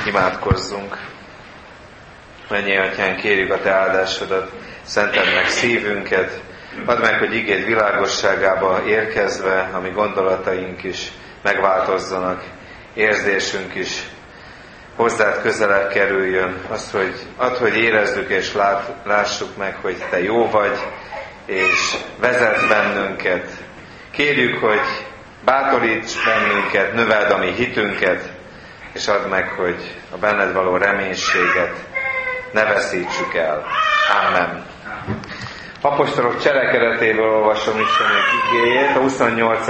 Imádkozzunk. Mennyei Atyánk, kérjük a Te áldásodat, szenteld meg szívünket, add meg, hogy igéd világosságába érkezve, a mi gondolataink is megváltozzanak, érzésünk is hozzád közelebb kerüljön. Azt, hogy add, hogy érezzük és lássuk meg, hogy Te jó vagy, és vezet bennünket. Kérjük, hogy bátoríts bennünket, növeld a mi hitünket, és add meg, hogy a benned való reménységet ne veszítsük el. Ámen. Apostolok cselekedetéből olvasom Istenünk igéjét, a 28.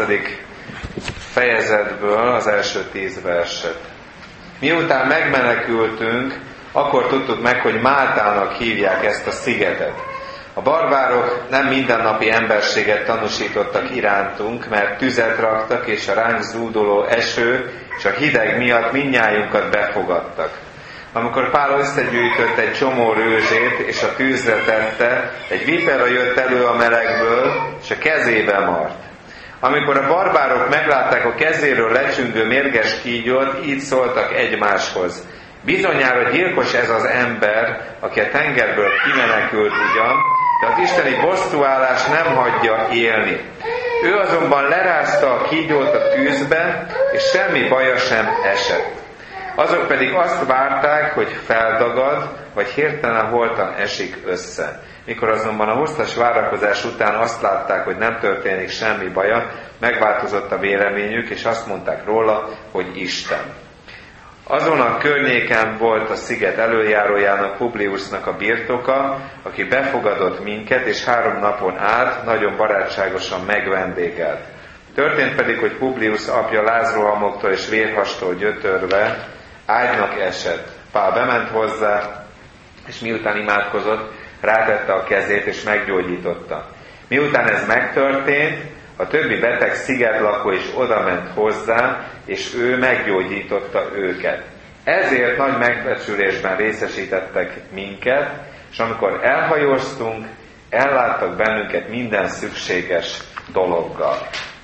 fejezetből az első 10 verset. Miután megmenekültünk, akkor tudtuk meg, hogy Máltának hívják ezt a szigetet. A barbárok nem mindennapi emberséget tanúsítottak irántunk, mert tüzet raktak, és a ránk zúduló eső és a hideg miatt mindnyájunkat befogadtak. Amikor Pál összegyűjtött egy csomó rőzsét, és a tűzre tette, egy vipera jött elő a melegből, és a kezébe mart. Amikor a barbárok meglátták a kezéről lecsüngő mérges kígyót, így szóltak egymáshoz. Bizonyára gyilkos ez az ember, aki a tengerből kimenekült ugyan, de az isteni bosszúállás nem hagyja élni. Ő azonban lerázta a kígyót a tűzbe, és semmi baja sem esett. Azok pedig azt várták, hogy feldagad, vagy hirtelen holtan esik össze. Mikor azonban a hosszas várakozás után azt látták, hogy nem történik semmi baja, megváltozott a véleményük, és azt mondták róla, hogy Isten. Azon a környéken volt a sziget előjárójának, Publiusnak a birtoka, aki befogadott minket, és 3 napon át nagyon barátságosan megvendégelt. Történt pedig, hogy Publius apja lázrohamoktól és vérhastól gyötörve ágynak esett. Pál bement hozzá, és miután imádkozott, rátette a kezét, és meggyógyította. Miután ez megtörtént, a többi beteg szigetlakó is odament hozzá, és ő meggyógyította őket. Ezért nagy megbecsülésben részesítettek minket, és amikor elhajóztunk, elláttak bennünket minden szükséges dologgal.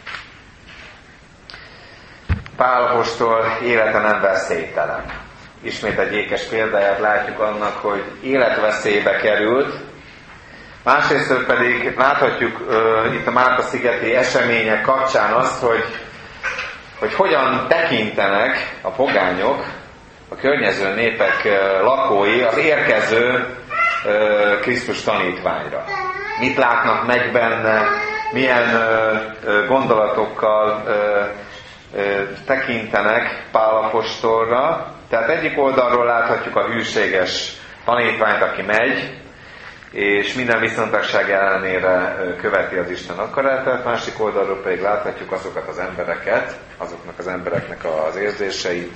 Pál apostol élete nem veszélytelen. Ismét egy ékes példáját látjuk annak, hogy életveszélybe került. Másrészt pedig láthatjuk itt a Málta-szigeti események kapcsán azt, hogy hogyan tekintenek a pogányok, a környező népek lakói az érkező Krisztus tanítványra. Mit látnak meg benne, milyen gondolatokkal tekintenek Pál apostolra. Tehát egyik oldalról láthatjuk a hűséges tanítványt, aki megy, és minden viszontagság ellenére követi az Isten akaratát, másik oldalról pedig láthatjuk azokat az embereket, azoknak az embereknek az érzéseit,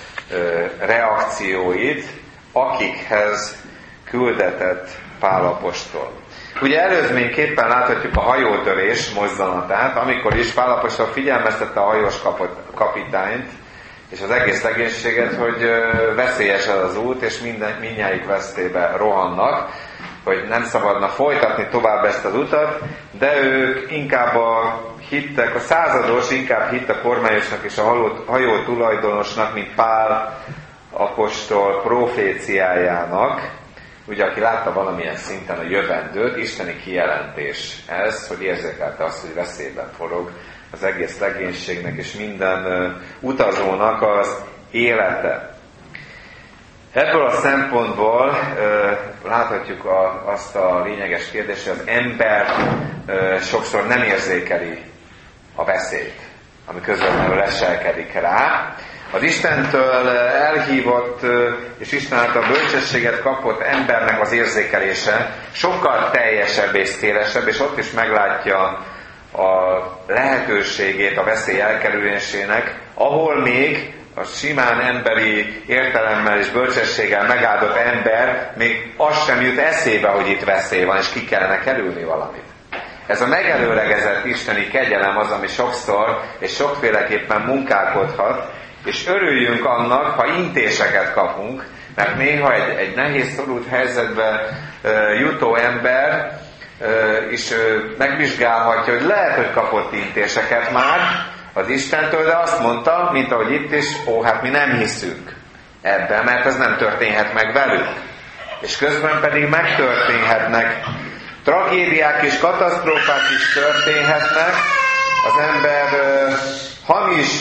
reakcióit, akikhez küldetett Pál apostol. Ugye előzményképpen láthatjuk a hajótörés mozzanatát, amikor is Pál apostol figyelmeztette a hajós kapitányt, és az egész legénységet, hogy veszélyes ez az út, és mindnyájuk vesztébe rohannak, hogy nem szabadna folytatni tovább ezt az utat, de ők inkább hittek, a százados inkább hitt a kormányosnak és a hajó tulajdonosnak, mint Pál apostol proféciájának, ugye aki látta valamilyen szinten a jövendőt, isteni kijelentés ez, hogy érzékelte azt, hogy veszélyben forog az egész legénységnek és minden utazónak az élete. Ebből a szempontból láthatjuk azt a lényeges kérdést, hogy az ember sokszor nem érzékeli a veszélyt, ami közvetlenül leselkedik rá. Az Istentől elhívott és Isten által bölcsességet kapott embernek az érzékelése sokkal teljesebb és szélesebb, és ott is meglátja a lehetőségét a veszély elkerülésének, ahol még a simán emberi értelemmel és bölcsességgel megáldott ember még az sem jut eszébe, hogy itt veszély van, és ki kellene kerülni valamit. Ez a megelőlegezett isteni kegyelem az, ami sokszor és sokféleképpen munkálkodhat, és örüljünk annak, ha intéseket kapunk, mert néha egy nehéz szorult helyzetbe jutó ember is megvizsgálhatja, hogy lehet, hogy kapott intéseket már az Istentől, de azt mondta, mint ahogy itt is, hát mi nem hiszünk. ebben, mert ez nem történhet meg velük. És közben pedig megtörténhetnek tragédiák és katasztrófák is történhetnek. Az ember hamis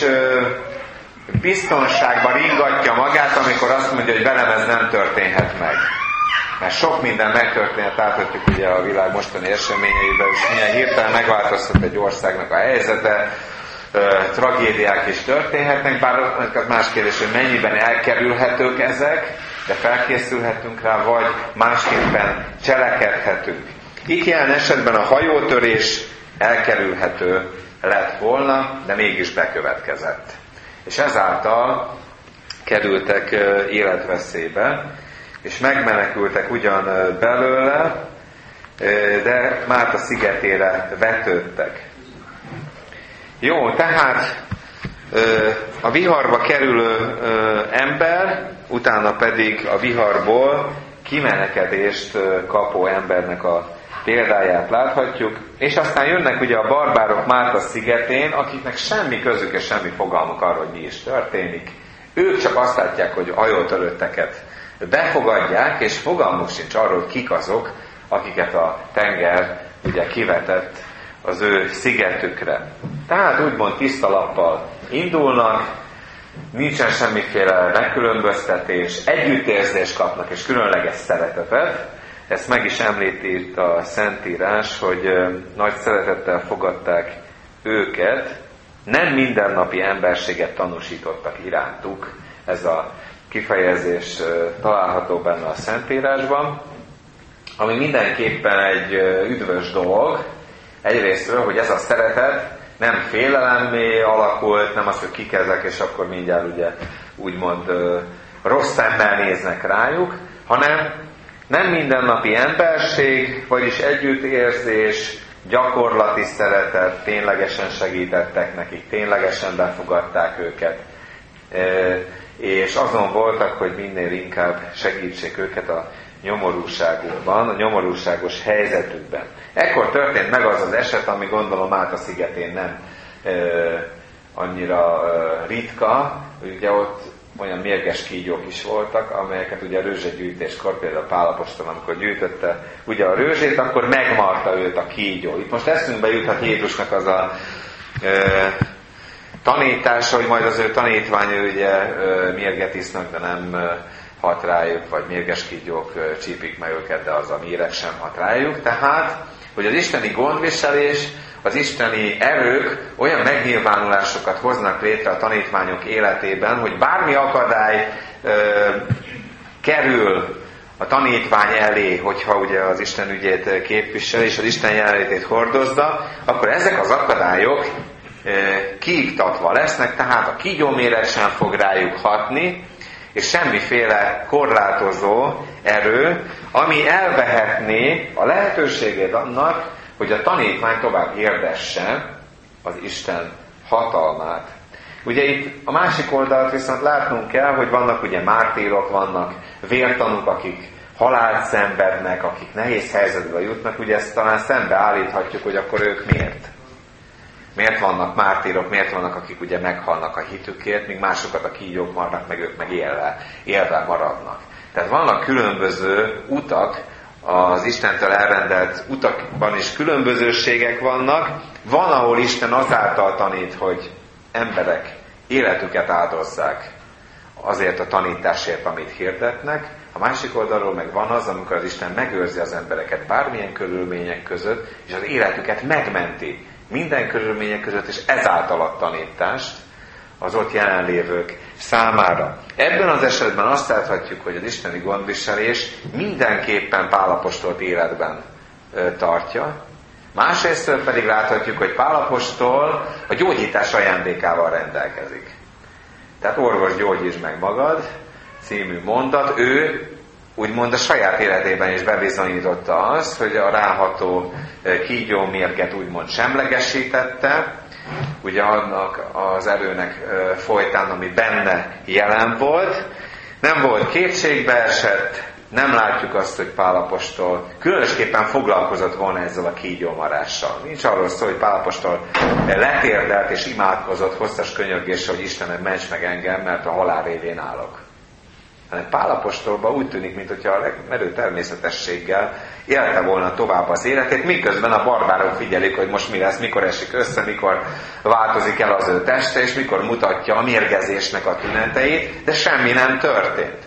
biztonságban ringatja magát, amikor azt mondja, hogy velem ez nem történhet meg. Mert sok minden megtörténhet, láthatjuk ugye a világ mostani eseményeiben, és milyen hirtelen megváltoztat egy országnak a helyzete, tragédiák is történhetnek, bár az más kérdés, hogy mennyiben elkerülhetők ezek, de felkészülhetünk rá, vagy másképpen cselekedhetünk. Itt jelen esetben a hajótörés elkerülhető lett volna, de mégis bekövetkezett. És ezáltal kerültek életveszélybe, és megmenekültek ugyan belőle, de Málta szigetére vetődtek. Jó, tehát a viharba kerülő ember, utána pedig a viharból kimenekedést kapó embernek a példáját láthatjuk, és aztán jönnek ugye a barbárok Málta szigetén, akiknek semmi közük és semmi fogalmuk arról, hogy mi is történik. Ők csak azt látják, hogy hajótörötteket befogadják, és fogalmuk sincs arról, hogy kik azok, akiket a tenger ugye kivetett az ő szigetükre. Tehát úgymond tiszta lappal indulnak, nincsen semmiféle megkülönböztetés, együttérzést kapnak és különleges szeretetet. Ezt meg is említi itt a Szentírás, hogy nagy szeretettel fogadták őket, nem mindennapi emberséget tanúsítottak irántuk. Ez a kifejezés található benne a Szentírásban, ami mindenképpen egy üdvös dolog. Egyrésztről, hogy ez a szeretet nem félelemmé alakult, nem az, hogy kik ezek, és akkor mindjárt ugye úgymond rossz szemmel néznek rájuk, hanem nem mindennapi emberség, vagyis együttérzés, gyakorlati szeretet, ténylegesen segítettek nekik, ténylegesen befogadták őket, és azon voltak, hogy minél inkább segítsék őket a nyomorúságukban, a nyomorúságos helyzetükben. Ekkor történt meg az az eset, ami gondolom Málta szigetén nem annyira ritka, ugye ott olyan mérges kígyók is voltak, amelyeket ugye a rőzsegyűjtéskor, például Pál apostol, amikor gyűjtötte ugye a rőzsét, akkor megmarta őt a kígyó. Itt most eszünkbe juthat Jézusnak az a tanítása, hogy majd az ő tanítványai ugye mérget isznak, de nem hat rájuk, vagy mérges kígyók csípik meg őket, de az a méreg sem hat rájuk. Tehát, hogy az isteni gondviselés, az isteni erők olyan megnyilvánulásokat hoznak létre a tanítványok életében, hogy bármi akadály kerül a tanítvány elé, hogyha ugye az Isten ügyét képvisel, és az Isten jelenlétét hordozza, akkor ezek az akadályok kiiktatva lesznek, tehát a kígyóméreg sem fog rájuk hatni, és semmiféle korlátozó erő, ami elvehetné a lehetőségét annak, hogy a tanítvány tovább hirdesse az Isten hatalmát. Ugye itt a másik oldalt viszont látnunk kell, hogy vannak ugye mártírok, vannak vértanúk, akik halált szenvednek, akik nehéz helyzetbe jutnak, ugye ezt talán szembe állíthatjuk, hogy akkor ők miért? Miért vannak mártírok, miért vannak, akik ugye meghalnak a hitükért, míg másokat a kígyók marnak, meg ők meg élve maradnak. Tehát vannak különböző utak, az Istentől elrendelt utakban is különbözőségek vannak. Van, ahol Isten azáltal tanít, hogy emberek életüket áldozzák azért a tanításért, amit hirdetnek. A másik oldalról meg van az, amikor az Isten megőrzi az embereket bármilyen körülmények között, és az életüket megmenti minden körülmények között, és ezáltal a tanítást az ott jelenlévők számára. Ebben az esetben azt láthatjuk, hogy az isteni gondviselés mindenképpen Pál apostolt életben tartja. Másrésztől pedig láthatjuk, hogy Pál apostol a gyógyítás ajándékával rendelkezik. Tehát orvos, gyógyítsd meg magad című mondat, ő úgymond a saját életében is bebizonyította azt, hogy a ráható kígyómérget úgymond semlegesítette, ugye annak az erőnek folytán, ami benne jelen volt. Nem volt kétségbe esett, nem látjuk azt, hogy Pál apostol különösképpen foglalkozott volna ezzel a kígyómarással. Nincs arról szó, hogy Pál apostol letérdelt és imádkozott hosszas könyörgéssel, hogy Istenem, ments meg engem, mert a halál révén állok. hanem Pál apostolban úgy tűnik, mintha a legmerő természetességgel élte volna tovább az életét, miközben a barbárok figyelik, hogy most mi lesz, mikor esik össze, mikor változik el az ő teste, és mikor mutatja a mérgezésnek a tüneteit, de semmi nem történt.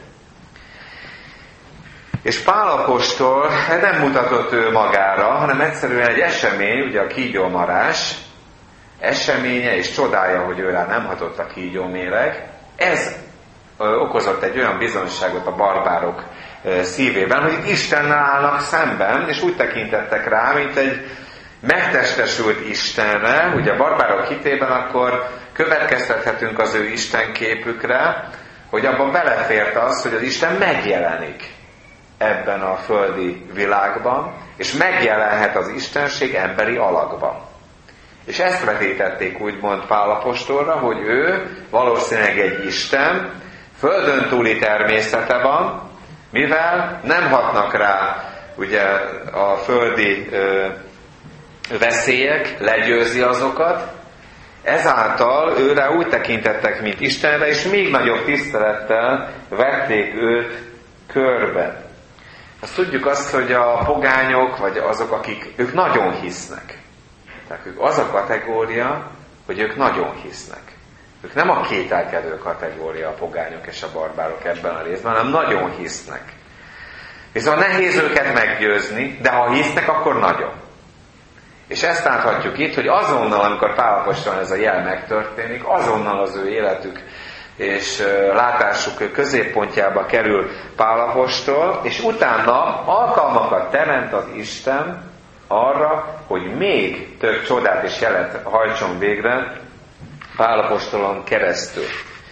És Pál apostol nem mutatott ő magára, hanem egyszerűen egy esemény, ugye a kígyómarás eseménye és csodája, hogy őrá nem hatott a kígyóméreg, ez okozott egy olyan bizonyságot a barbárok szívében, hogy Istennel állnak szemben, és úgy tekintettek rá, mint egy megtestesült Istenre. Ugye a barbárok hitében akkor következtethetünk az ő istenképükre, hogy abban belefért az, hogy az Isten megjelenik ebben a földi világban, és megjelenhet az istenség emberi alakban. És ezt vetítették úgymond Pál apostolra, hogy ő valószínűleg egy Isten, földön túli természete van, mivel nem hatnak rá ugye a földi veszélyek, legyőzi azokat, ezáltal őre úgy tekintettek, mint Istenre, és még nagyobb tisztelettel vették őt körbe. Azt tudjuk azt, hogy a pogányok, vagy azok, akik, ők nagyon hisznek. Tehát ők az a kategória, hogy ők nagyon hisznek. Ők nem a kételkedő kategória, a pogányok és a barbárok ebben a részben, hanem nagyon hisznek. Viszont nehéz őket meggyőzni, de ha hisznek, akkor nagyon. És ezt láthatjuk itt, hogy azonnal, amikor Pál apostolon ez a jel megtörténik, azonnal az ő életük és látásuk középpontjába kerül Pál apostol, és utána alkalmakat teremt az Isten arra, hogy még több csodát és jelet hajtson végre Pál apostolon keresztül.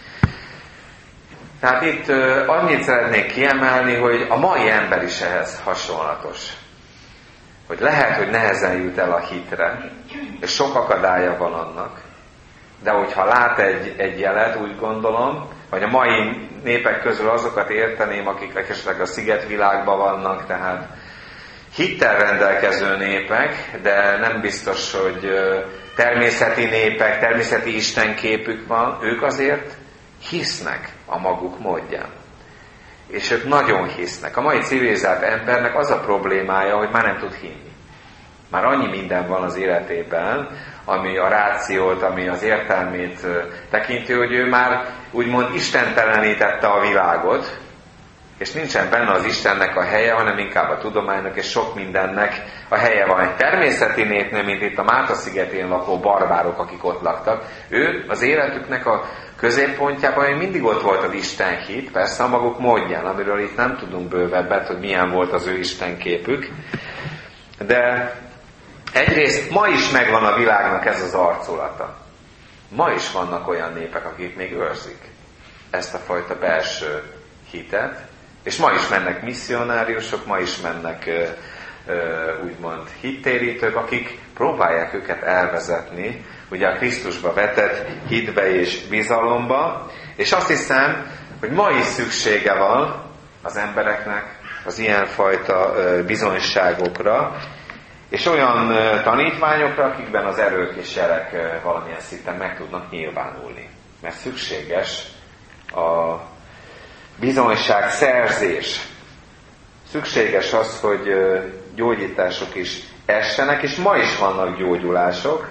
Tehát itt annyit szeretnék kiemelni, hogy a mai ember is ehhez hasonlatos. Hogy lehet, hogy nehezen jut el a hitre, és sok akadálya van annak, de hogyha lát egy jelet, úgy gondolom, vagy a mai népek közül azokat érteném, akik esetleg a szigetvilágban vannak, tehát hittel rendelkező népek, de nem biztos, hogy természeti népek, természeti istenképük van, ők azért hisznek a maguk módján. És ők nagyon hisznek. A mai civilizált embernek az a problémája, hogy már nem tud hinni. Már annyi minden van az életében, ami a rációt, ami az értelmét tekinti, hogy ő már úgymond istentelenítette a világot, és nincsen benne az Istennek a helye, hanem inkább a tudománynak és sok mindennek a helye van. Egy természeti népnél, mint itt a Málta-szigetén lakó barbárok, akik ott laktak, ő az életüknek a középpontjában hogy mindig ott volt az istenhit, persze a maguk módján, amiről itt nem tudunk bővebbet, hogy milyen volt az ő istenképük, de egyrészt ma is megvan a világnak ez az arculata. Ma is vannak olyan népek, akik még őrzik ezt a fajta belső hitet, és ma is mennek misszionáriusok, ma is mennek úgymond hittérítők, akik próbálják őket elvezetni ugye a Krisztusba vetett hitbe és bizalomba, és azt hiszem, hogy ma is szüksége van az embereknek az ilyenfajta bizonyságokra, és olyan tanítványokra, akikben az erők és jelek valamilyen szinten meg tudnak nyilvánulni. Mert szükséges a bizonyság szerzés. Szükséges az, hogy gyógyítások is essenek, és ma is vannak gyógyulások.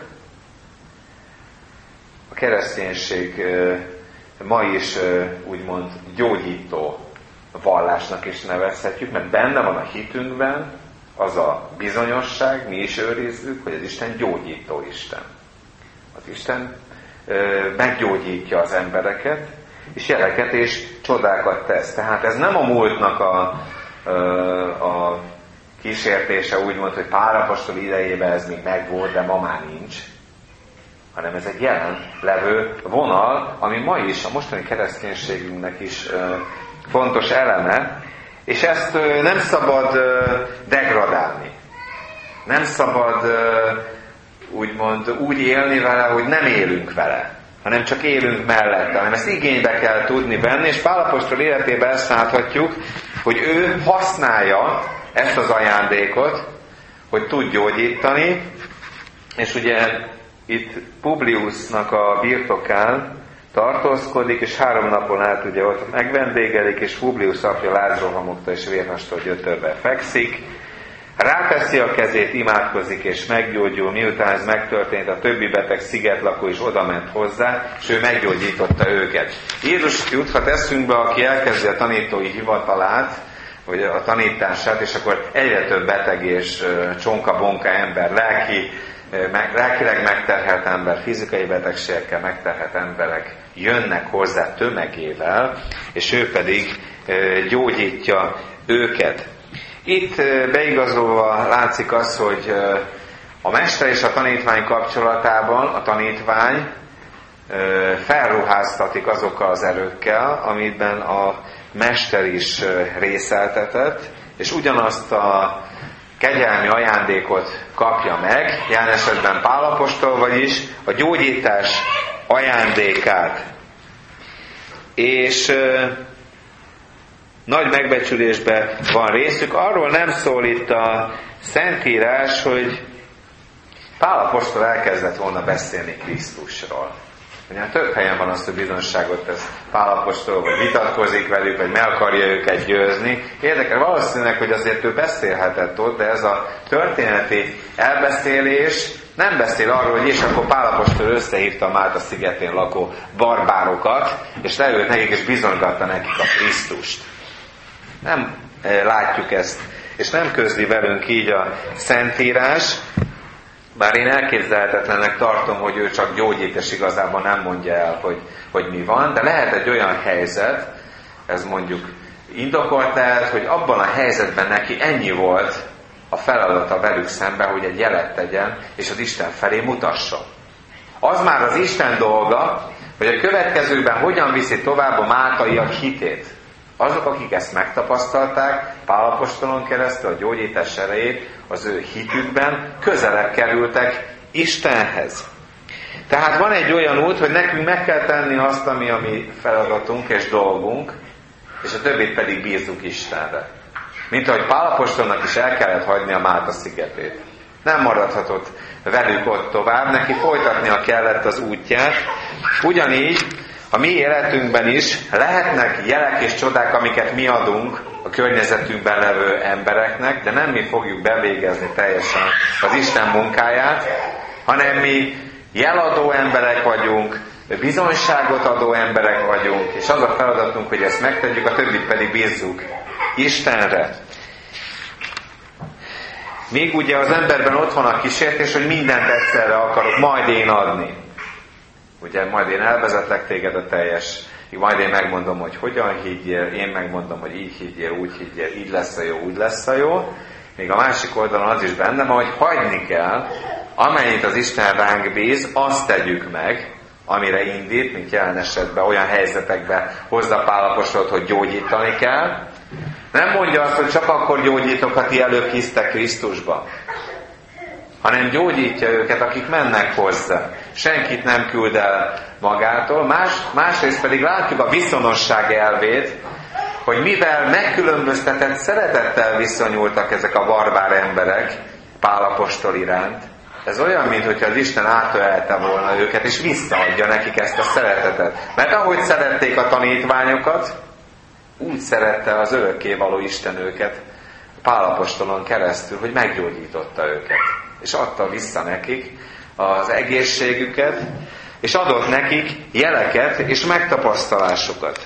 A kereszténység ma is úgymond gyógyító vallásnak is nevezhetjük, mert benne van a hitünkben az a bizonyosság, mi is őrizzük, hogy az Isten gyógyító Isten. Az Isten meggyógyítja az embereket, és jeleket és csodákat tesz. Tehát ez nem a múltnak a kísértése, úgymond, hogy Pál apostol idejében ez még megvolt, de ma már nincs, hanem ez egy jelen levő vonal, ami ma is a mostani kereszténységünknek is fontos eleme, és ezt nem szabad degradálni. Nem szabad úgymond úgy élni vele, hogy nem élünk vele, hanem csak élünk mellette, hanem ezt igénybe kell tudni venni, és Pál apostol életében ezt láthatjuk, hogy ő használja ezt az ajándékot, hogy tud gyógyítani, és ugye itt Publiusnak a birtokán tartózkodik, és 3 napon át ugye ott megvendégelik, és Publius apja lázrohamokta és vérnastól gyötörve fekszik. Ráteszi a kezét, imádkozik és meggyógyul, miután ez megtörtént, a többi beteg szigetlakó is odament hozzá, és ő meggyógyította őket. Jézus juthat eszünkbe, aki elkezdi a tanítói hivatalát, vagy a tanítását, és akkor egyre több beteg és csonka-bonka ember, lelkileg megterhelt ember, fizikai betegségekkel megterhelt emberek jönnek hozzá tömegével, és ő pedig gyógyítja őket. Itt beigazolva látszik az, hogy a mester és a tanítvány kapcsolatában a tanítvány felruháztatik azokkal az erőkkel, amiben a mester is részeltetett, és ugyanazt a kegyelmi ajándékot kapja meg, jelen esetben Pál apostol, vagyis a gyógyítás ajándékát. És nagy megbecsülésben van részük. Arról nem szól itt a Szentírás, hogy Pál apostol elkezdett volna beszélni Krisztusról. Ugyan több helyen van azt, hogy bizonságot tesz Pál apostol, vagy vitatkozik velük, vagy meg akarja őket győzni. Érdekel valószínűleg, hogy azért ő beszélhetett ott, de ez a történeti elbeszélés nem beszél arról, hogy és akkor Pál apostol összehívta a Málta szigetén lakó barbárokat, és leült nekik, és bizonygatta nekik a Krisztust. Nem látjuk ezt, és nem közli velünk így a Szentírás, bár én elképzelhetetlennek tartom, hogy ő csak gyógyít, és igazából nem mondja el, hogy mi van, de lehet egy olyan helyzet, ez mondjuk indokolt lehet, hogy abban a helyzetben neki ennyi volt a feladata velük szemben, hogy egy jelet tegyen, és az Isten felé mutasson. Az már az Isten dolga, hogy a következőben hogyan viszi tovább a máltaiak hitét. Azok, akik ezt megtapasztalták, Pál apostolon keresztül a gyógyítás erejét, az ő hitükben közelebb kerültek Istenhez. Tehát van egy olyan út, hogy nekünk meg kell tenni azt, ami a mi feladatunk és dolgunk, és a többit pedig bízzuk Istenre. Mint ahogy Pál apostolnak is el kellett hagyni a Málta szigetét. Nem maradhatott velük ott tovább, neki folytatnia kellett az útját. Ugyanígy a mi életünkben is lehetnek jelek és csodák, amiket mi adunk a környezetünkben levő embereknek, de nem mi fogjuk bevégezni teljesen az Isten munkáját, hanem mi jeladó emberek vagyunk, bizonyságot adó emberek vagyunk, és az a feladatunk, hogy ezt megtegyük, a többit pedig bízzuk Istenre. Még ugye az emberben ott van a kísértés, hogy mindent egyszerre akarok majd én adni. Ugye majd én elvezetlek téged a teljes, majd én megmondom, hogy hogyan higgyél, én megmondom, hogy így higgyél, úgy higgyél, így lesz a jó, úgy lesz a jó. Még a másik oldalon az is benne van, hogy hagyni kell, amennyit az Isten ránk bíz, azt tegyük meg, amire indít, mint jelen esetben olyan helyzetekben hozza Pál apostolt, hogy gyógyítani kell. Nem mondja azt, hogy csak akkor gyógyítok, ha ti előbb hisztek Krisztusba, hanem gyógyítja őket, akik mennek hozzá. Senkit nem küld el magától. Másrészt pedig látjuk a viszonosság elvét, hogy mivel megkülönböztetett szeretettel viszonyultak ezek a barbár emberek Pál apostol iránt, ez olyan, mintha az Isten átölelte volna őket, és visszaadja nekik ezt a szeretetet. Mert ahogy szerették a tanítványokat, úgy szerette az örökkévaló Isten őket Pál apostolon keresztül, hogy meggyógyította őket. És adta vissza nekik az egészségüket, és adott nekik jeleket és megtapasztalásokat.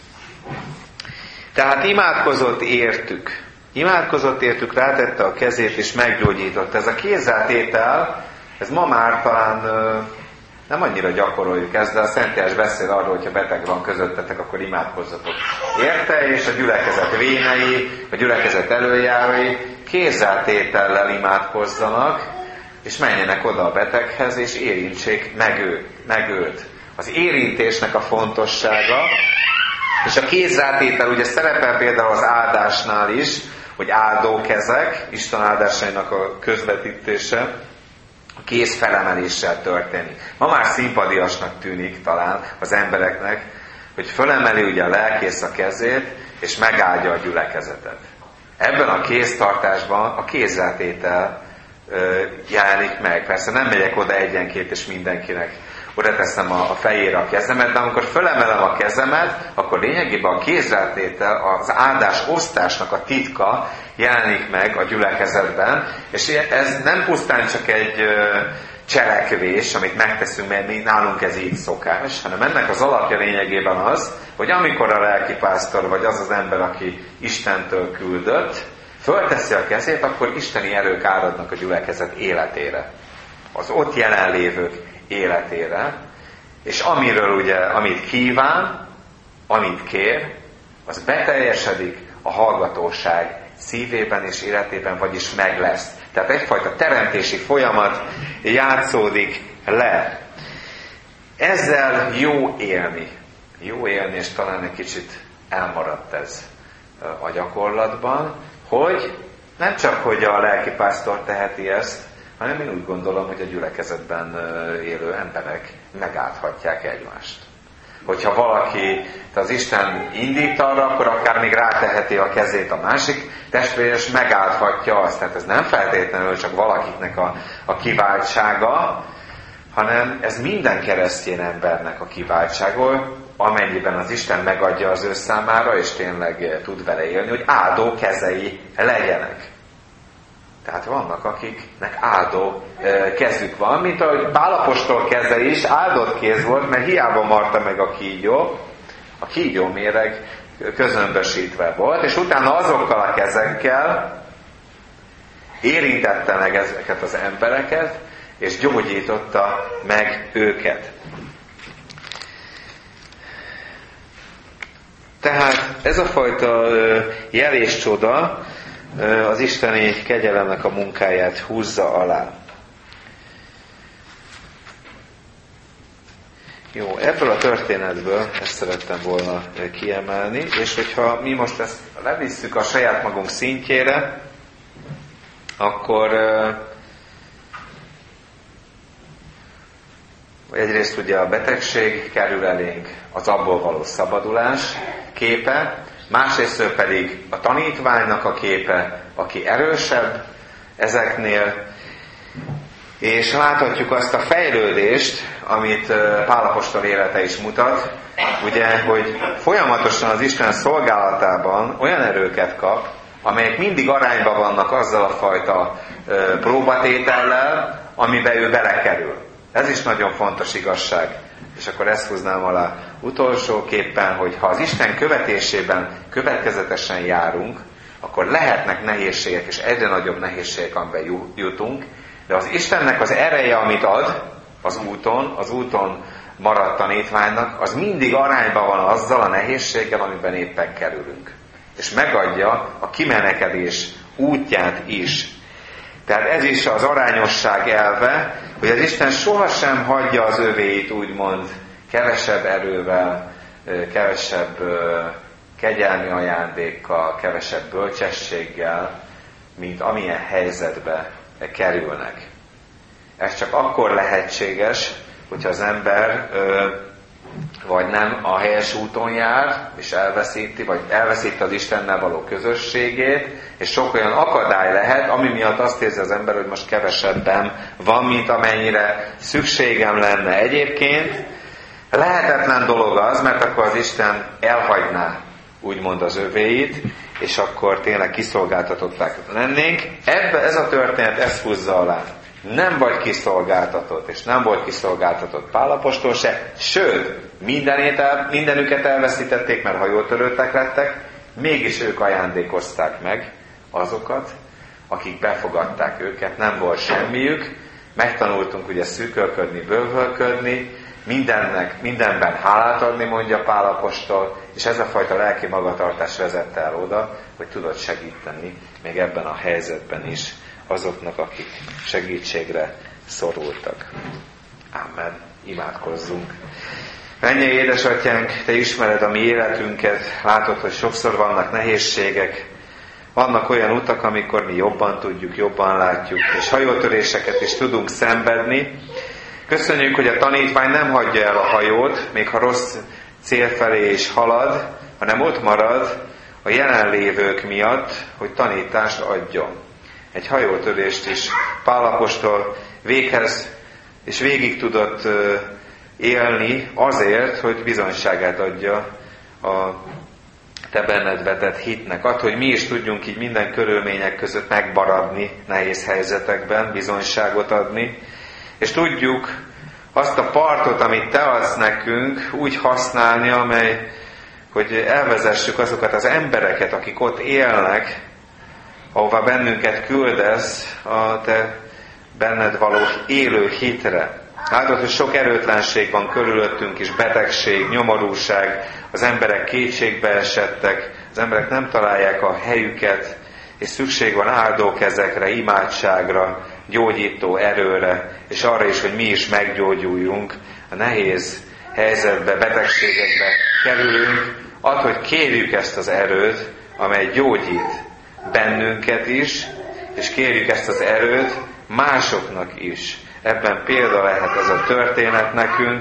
Tehát imádkozott értük, rátette a kezét és meggyógyított. Ez a kézzeltétel, ez ma már talán nem annyira gyakoroljuk ezt, de a Szentírás beszél arról, hogyha beteg van közöttetek, akkor imádkozzatok érte, és a gyülekezet vénei, a gyülekezet előjárói kézzeltétellel imádkozzanak, és menjenek oda a beteghez, és érintsék meg őt. Az érintésnek a fontossága, és a kézzeltétel ugye szerepel például az áldásnál is, hogy áldókezek, Isten áldásainak a közvetítése, a kéz felemeléssel történik. Ma már szimpadiasnak tűnik talán az embereknek, hogy fölemeli ugye a lelkész a kezét, és megáldja a gyülekezetet. Ebben a kéztartásban a kézzeltétel jelenik meg. Persze nem megyek oda egyenként, és mindenkinek oda teszem a fejére a kezemet, de amikor fölemelem a kezemet, akkor lényegében a kézrátétel, az áldás osztásnak a titka jelenik meg a gyülekezetben, és ez nem pusztán csak egy cselekvés, amit megteszünk, mert mi nálunk ez így szokás, hanem ennek az alapja lényegében az, hogy amikor a lelkipásztor, vagy az az ember, aki Istentől küldött, fölteszi a kezét, akkor isteni erők áradnak a gyülekezet életére. Az ott jelenlévők életére, és amit kíván, amit kér, az beteljesedik a hallgatóság szívében és életében, vagyis meg lesz. Tehát egyfajta teremtési folyamat játszódik le. Ezzel jó élni. Jó élni, és talán egy kicsit elmaradt ez a gyakorlatban, hogy nem csak, hogy a lelkipásztor teheti ezt, hanem én úgy gondolom, hogy a gyülekezetben élő emberek megáthatják egymást. Hogyha valaki az Isten indít arra, akkor akár még ráteheti a kezét a másik testvére, és megáthatja azt. Tehát ez nem feltétlenül csak valakiknek a kiváltsága, hanem ez minden keresztény embernek a kiváltsága, amennyiben az Isten megadja az ő számára, és tényleg tud vele élni, hogy áldó kezei legyenek. Tehát vannak, akiknek áldó kezük van, mint ahogy Pál apostol keze is áldott kéz volt, mert hiába marta meg a kígyó méreg közömbösítve volt, és utána azokkal a kezekkel érintette meg ezeket az embereket, és gyógyította meg őket. Tehát ez a fajta jel és csoda az isteni kegyelemnek a munkáját húzza alá. Jó, ebből a történetből ezt szerettem volna kiemelni, és hogyha mi most ezt levisszük a saját magunk szintjére, akkor egyrészt ugye a betegség kerül elénk, az abból való szabadulás képe, másrészt pedig a tanítványnak a képe, aki erősebb ezeknél, és láthatjuk azt a fejlődést, amit Pál apostol élete is mutat, ugye, hogy folyamatosan az Isten szolgálatában olyan erőket kap, amelyek mindig arányban vannak azzal a fajta próbatétellel, amiben ő belekerül. Ez is nagyon fontos igazság. És akkor ezt húznám alá utolsóképpen, hogy ha az Isten követésében következetesen járunk, akkor lehetnek nehézségek, és egyre nagyobb nehézségek, amiben jutunk, de az Istennek az ereje, amit ad az úton maradt tanítványnak, az mindig arányban van azzal a nehézséggel, amiben éppen kerülünk. És megadja a kimenekedés útját is. Tehát ez is az arányosság elve, hogy az Isten sohasem hagyja az övéit úgymond kevesebb erővel, kevesebb kegyelmi ajándékkal, kevesebb bölcsességgel, mint amilyen helyzetbe kerülnek. Ez csak akkor lehetséges, hogyha az ember vagy nem a helyes úton jár, és elveszíti, vagy elveszíti az Istennel való közösségét, és sok olyan akadály lehet, ami miatt azt érzi az ember, hogy most kevesebben van, mint amennyire szükségem lenne. Egyébként lehetetlen dolog az, mert akkor az Isten elhagyná úgymond az övéit, és akkor tényleg kiszolgáltatották lennénk. Ez a történet ezt húzza alá. Nem vagy kiszolgáltatott, és nem volt kiszolgáltatott Pál apostol se, sőt, mindenüket elveszítették, mert hajótörőtek lettek, mégis ők ajándékozták meg azokat, akik befogadták őket, nem volt semmiük, megtanultunk ugye szűkölködni, bővölködni, mindenben hálát adni, mondja Pál apostol, és ez a fajta lelki magatartás vezette el oda, hogy tudott segíteni még ebben a helyzetben is azoknak, akik segítségre szorultak. Amen. Imádkozzunk. Mennyei édesatyánk, Te ismered a mi életünket, látod, hogy sokszor vannak nehézségek, vannak olyan utak, amikor mi jobban tudjuk, jobban látjuk, és hajótöréseket is tudunk szenvedni. Köszönjük, hogy a tanítvány nem hagyja el a hajót, még ha rossz cél felé is halad, hanem ott marad a jelenlévők miatt, hogy tanítást adjon. Egy hajótörést is Pál apostol véghez és végig tudott élni azért, hogy bizonyságát adja a te benned vetett hitnek. Attól, hogy mi is tudjunk így minden körülmények között megmaradni nehéz helyzetekben, bizonyságot adni, és tudjuk azt a partot, amit te adsz nekünk, úgy használni, amely, hogy elvezessük azokat az embereket, akik ott élnek, ahová bennünket küldesz a te benned való élő hitre. Látod, hogy sok erőtlenség van körülöttünk is, betegség, nyomorúság, az emberek kétségbe esettek, az emberek nem találják a helyüket, és szükség van áldó kezekre, imádságra, gyógyító erőre, és arra is, hogy mi is meggyógyuljunk a nehéz helyzetbe, betegségekbe kerülünk, attól, hogy kérjük ezt az erőt, amely gyógyít bennünket is, és kérjük ezt az erőt másoknak is. Ebben példa lehet ez a történet nekünk,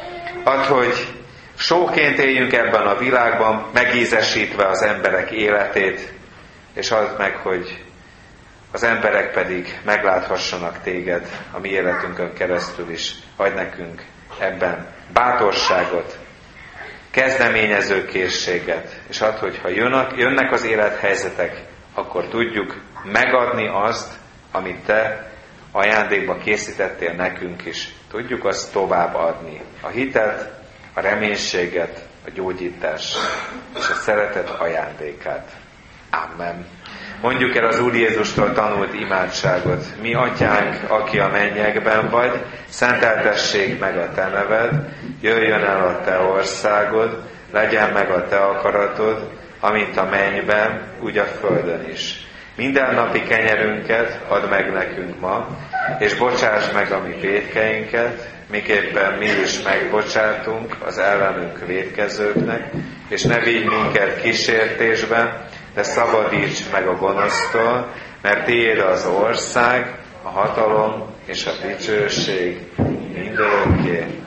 hogy sóként éljünk ebben a világban, megízesítve az emberek életét, és add meg, hogy az emberek pedig megláthassanak téged a mi életünkön keresztül is. Adj nekünk ebben bátorságot, kezdeményező készséget, és add, hogy ha jönnek az élethelyzetek, akkor tudjuk megadni azt, amit te ajándékba készítettél nekünk is. Tudjuk azt tovább adni. A hitet, a reménységet, a gyógyítást és a szeretet ajándékát. Amen. Mondjuk el az Úr Jézustól tanult imádságot. Mi atyánk, aki a mennyekben vagy, szenteltessék meg a te neved, jöjjön el a te országod, legyen meg a te akaratod, amint a mennyben, úgy a földön is. Minden napi kenyerünket add meg nekünk ma, és bocsáss meg a mi vétkeinket, miképpen mi is megbocsátunk az ellenünk vétkezőknek, és ne vigy minket kísértésbe, de szabadíts meg a gonosztól, mert tiéd az ország, a hatalom és a dicsőség mindörökké.